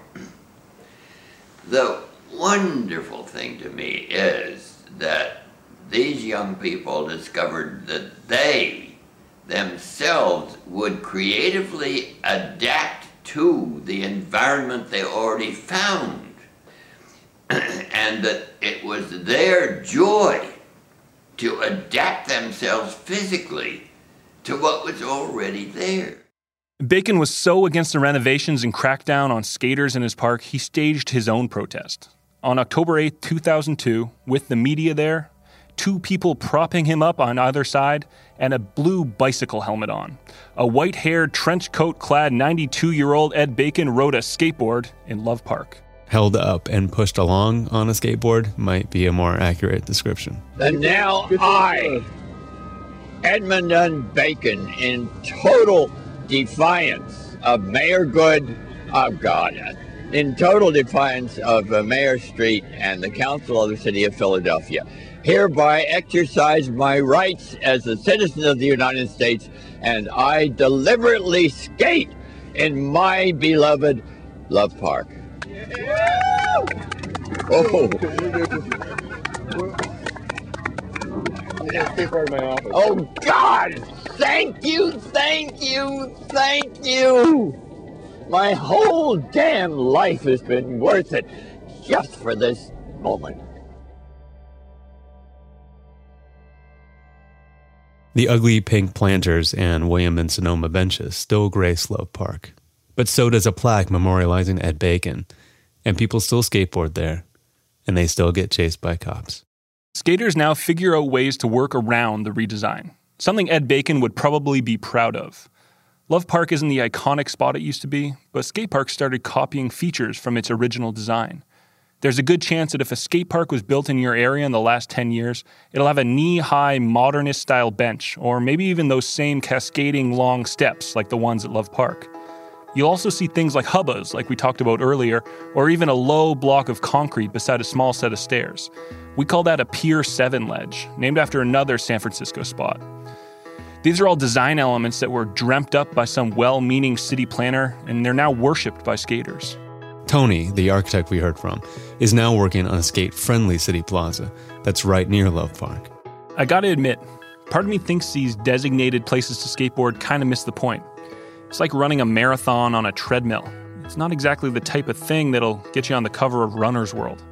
The wonderful thing to me is that these young people discovered that they themselves would creatively adapt to the environment they already found, and that it was their joy to adapt themselves physically to what was already there. Bacon was so against the renovations and crackdown on skaters in his park, he staged his own protest. On October eighth, two thousand two, with the media there, two people propping him up on either side, and a blue bicycle helmet on. A white-haired, trench-coat-clad ninety-two-year-old Ed Bacon rode a skateboard in Love Park. Held up and pushed along on a skateboard might be a more accurate description. And now I, Edmund Bacon, in total defiance of Mayor Good, oh God, in total defiance of uh, Mayor Street and the Council of the City of Philadelphia. Hereby exercise my rights as a citizen of the United States, and I deliberately skate in my beloved Love Park. Oh. Oh, God! Thank you, thank you, thank you! My whole damn life has been worth it just for this moment. The ugly pink planters and William and Sonoma benches still grace Love Park. But so does a plaque memorializing Ed Bacon. And people still skateboard there. And they still get chased by cops. Skaters now figure out ways to work around the redesign. Something Ed Bacon would probably be proud of. Love Park isn't the iconic spot it used to be, but skate parks started copying features from its original design. There's a good chance that if a skate park was built in your area in the last ten years, it'll have a knee-high modernist-style bench, or maybe even those same cascading long steps like the ones at Love Park. You'll also see things like hubbas, like we talked about earlier, or even a low block of concrete beside a small set of stairs. We call that a Pier seven ledge, named after another San Francisco spot. These are all design elements that were dreamt up by some well-meaning city planner, and they're now worshipped by skaters. Tony, the architect we heard from, is now working on a skate-friendly city plaza that's right near Love Park. I gotta admit, part of me thinks these designated places to skateboard kind of miss the point. It's like running a marathon on a treadmill. It's not exactly the type of thing that'll get you on the cover of Runner's World.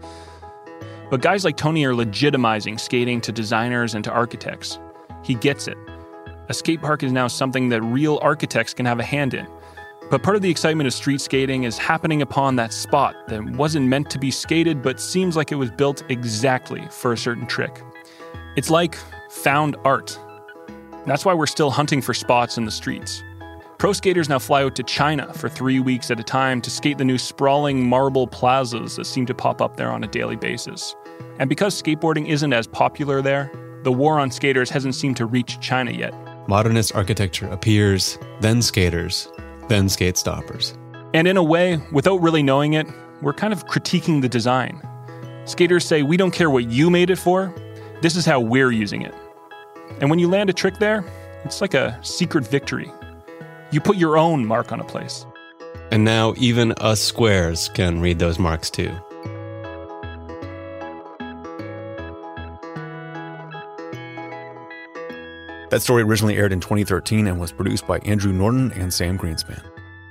But guys like Tony are legitimizing skating to designers and to architects. He gets it. A skate park is now something that real architects can have a hand in. But part of the excitement of street skating is happening upon that spot that wasn't meant to be skated but seems like it was built exactly for a certain trick. It's like found art. That's why we're still hunting for spots in the streets. Pro skaters now fly out to China for three weeks at a time to skate the new sprawling marble plazas that seem to pop up there on a daily basis. And because skateboarding isn't as popular there, the war on skaters hasn't seemed to reach China yet. Modernist architecture appears, then skaters, then skate stoppers. And in a way, without really knowing it, we're kind of critiquing the design. Skaters say, we don't care what you made it for, this is how we're using it. And when you land a trick there, it's like a secret victory. You put your own mark on a place. And now even us squares can read those marks too. That story originally aired in twenty thirteen and was produced by Andrew Norton and Sam Greenspan.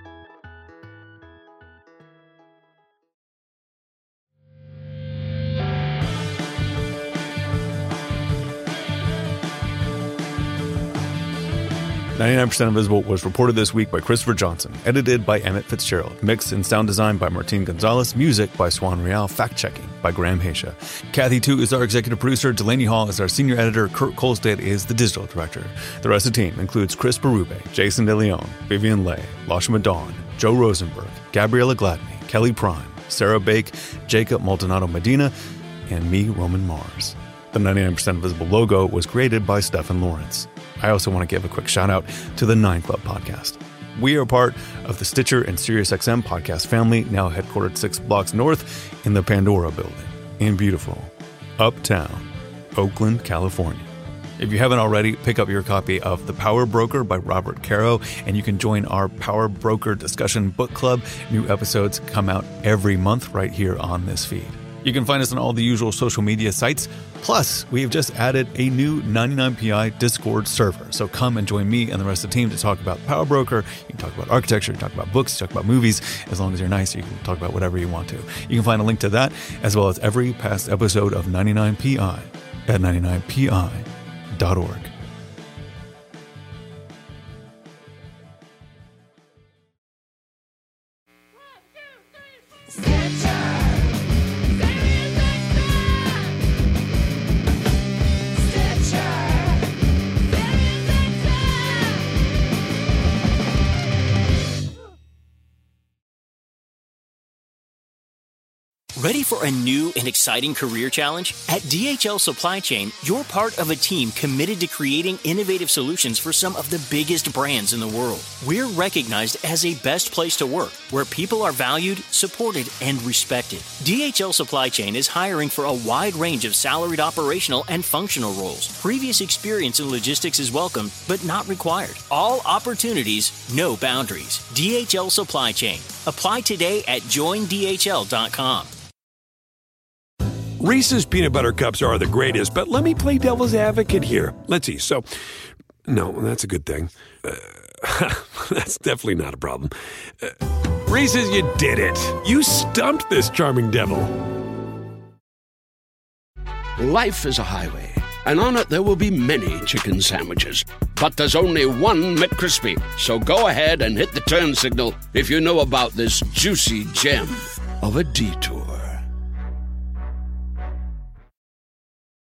ninety-nine percent Invisible was reported this week by Christopher Johnson, edited by Emmett Fitzgerald, mixed and sound design by Martin Gonzalez, music by Swan Real, fact-checking by Graham Haysha. Kathy Tu is our executive producer, Delaney Hall is our senior editor, Kurt Kolstad is the digital director. The rest of the team includes Chris Berube, Jason De Leon, Vivian Leigh, Lashma Dawn, Joe Rosenberg, Gabriella Gladney, Kelly Prime, Sarah Bake, Jacob Maldonado Medina, and me, Roman Mars. The ninety-nine percent Invisible logo was created by Stephen Lawrence. I also want to give a quick shout out to the Nine Club podcast. We are part of the Stitcher and SiriusXM podcast family, now headquartered six blocks north in the Pandora building in beautiful uptown Oakland, California. If you haven't already, pick up your copy of The Power Broker by Robert Caro, and you can join our Power Broker discussion book club. New episodes come out every month right here on this feed. You can find us on all the usual social media sites. Plus, we have just added a new ninety-nine P I Discord server. So come and join me and the rest of the team to talk about Power Broker. You can talk about architecture, you can talk about books, you can talk about movies. As long as you're nice, you can talk about whatever you want to. You can find a link to that, as well as every past episode of ninety-nine P I at ninety-nine P I dot org. Ready for a new and exciting career challenge? At D H L Supply Chain, you're part of a team committed to creating innovative solutions for some of the biggest brands in the world. We're recognized as a best place to work, where people are valued, supported, and respected. D H L Supply Chain is hiring for a wide range of salaried operational and functional roles. Previous experience in logistics is welcome, but not required. All opportunities, no boundaries. D H L Supply Chain. Apply today at join D H L dot com. Reese's peanut butter cups are the greatest, but let me play devil's advocate here. Let's see. So, no, that's a good thing. Uh, that's definitely not a problem. Uh, Reese's, you did it. You stumped this charming devil. Life is a highway, and on it there will be many chicken sandwiches. But there's only one McCrispy. So go ahead and hit the turn signal if you know about this juicy gem of a detour.